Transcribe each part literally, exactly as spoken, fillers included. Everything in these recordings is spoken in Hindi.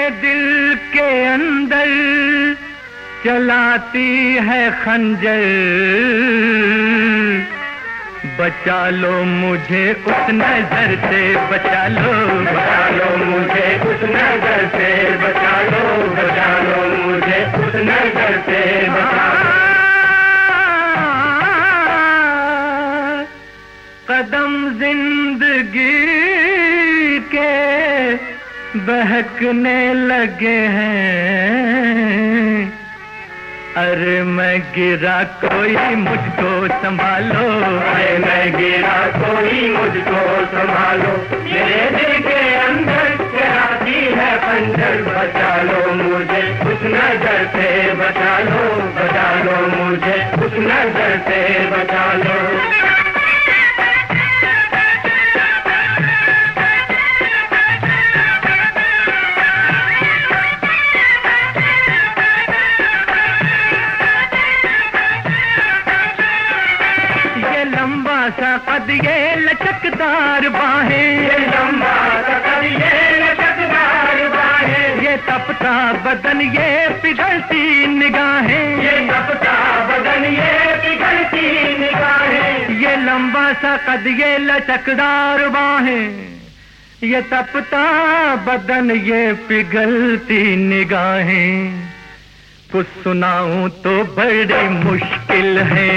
दिल के अंदर चलाती है खंजर, बचा लो मुझे उस नजर से, बचा लो बचा लो मुझे उस नजर से, बचा लो बचा लो मुझे उस नजर से, बचा लो। कदम जिंदगी के बहकने लगे हैं, अरे मैं गिरा कोई मुझको संभालो, अरे मैं गिरा कोई मुझको संभालो, मेरे दिल के अंदर चलाती है खंजर, बचा लो मुझे उस नजर से, बचा लो बचा लो मुझे उस नजर से, बचा लो। सा कद ये लचकदार बाहें, ये लंबा सा कद ये लचकदार बाहें, ये तपता बदन ये पिघलती निगाहें, ये तपता बदन ये पिघलती निगाहें, ये लंबा सा कद ये लचकदार बाहें, ये तपता बदन ये पिघलती निगाहें, कुछ सुनाऊं तो बड़ी मुश्किल है,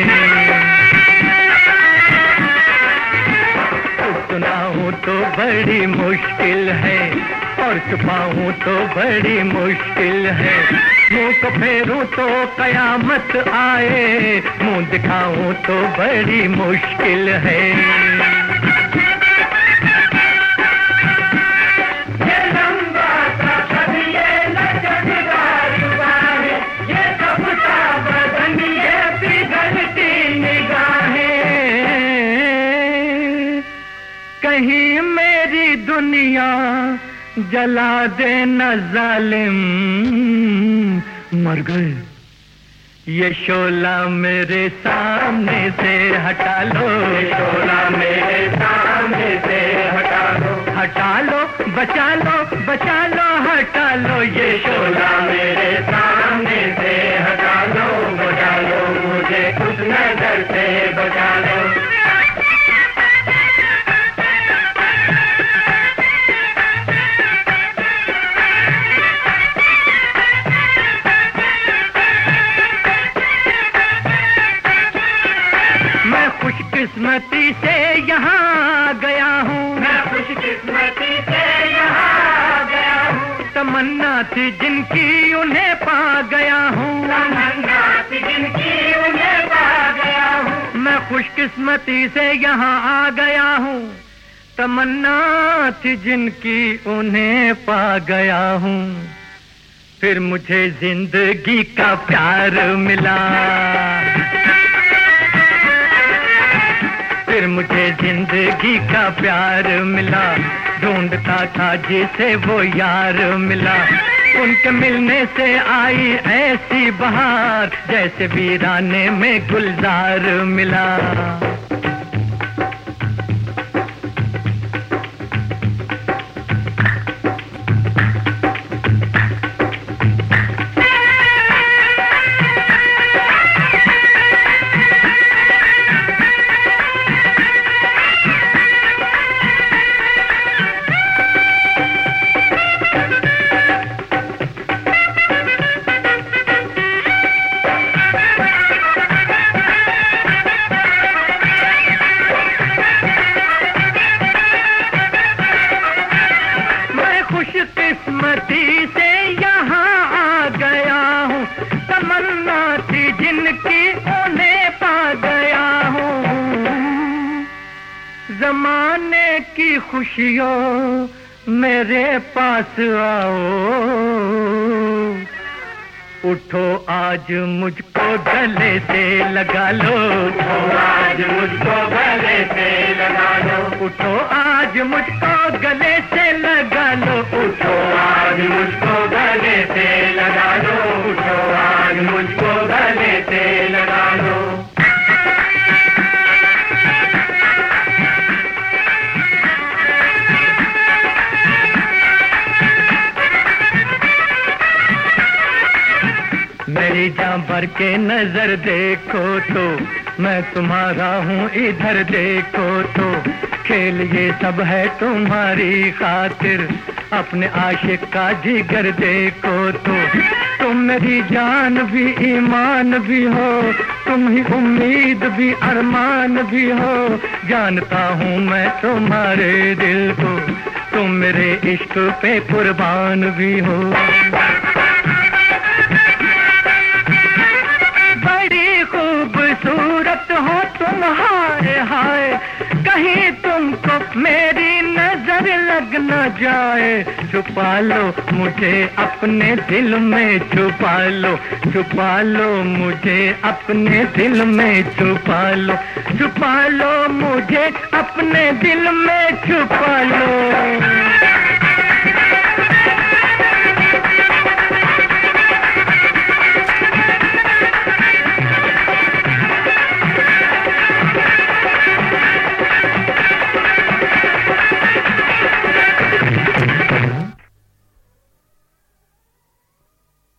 सुनाऊं तो बड़ी मुश्किल है, और छुपाऊं तो बड़ी मुश्किल है, मुंह को फेरूं तो कयामत आए, मुंह दिखाऊं तो बड़ी मुश्किल है। ये लंबा सा कद ये लचकदार बाहें, ये तपता बदन ये पिघलती निगाहें, कहीं मेरी दुनिया जला दे न जालिम, मर गए ये शोला मेरे सामने से हटा लो, ये शोला मेरे सामने से हटा लो, हटा लो बचा लो बचा लो हटा लो, ये शोला मेरे सामने से हटा लो, बचा लो मुझे उस नजर से, बचा लो। खुशकिस्मती से यहाँ आ गया हूँ, मैं खुशकिस्मती से यहाँ आ गया हूँ, तमन्ना थी जिनकी उन्हें पा गया हूँ, तमन्ना थी जिनकी उन्हें पा गया हूँ, मैं खुशकिस्मती से यहाँ आ गया हूँ, तमन्ना थी जिनकी उन्हें पा गया हूँ, फिर मुझे जिंदगी का प्यार मिला, फिर मुझे जिंदगी का प्यार मिला, ढूंढता था जिसे वो यार मिला, उनके मिलने से आई ऐसी बहार, जैसे वीराने में गुलजार मिला। किस्मती से यहाँ आ गया हूँ, तमन्ना थी जिनकी उन्हें पा गया हूँ, जमाने की खुशियों मेरे पास आओ, उठो आज मुझको गले से लगा लो, उठो आज मुझको गले से लगा लो, उठो आज मुझको गले से लगा लो, उठो आज मुझको गले से लगा लो, उठो आज मुझको गले से लगा लो। मेरी जान भर के नजर देखो तो मैं तुम्हारा हूँ, इधर देखो तो खेल ये सब है तुम्हारी खातिर, अपने आशिक का जिगर देखो तो तुम मेरी जान भी ईमान भी हो, तुम ही उम्मीद भी अरमान भी हो, जानता हूँ मैं तुम्हारे दिल को, तुम मेरे इश्क पे कुर्बान भी हो। बड़ी खूबसूरत हो तुम, हाय हाय कहीं तुमको मेरी नजर लग न जाए, छुपा लो मुझे अपने दिल में, छुपा लो छुपा लो मुझे अपने दिल में, छुपा लो छुपा लो मुझे अपने दिल में, छुपा लो।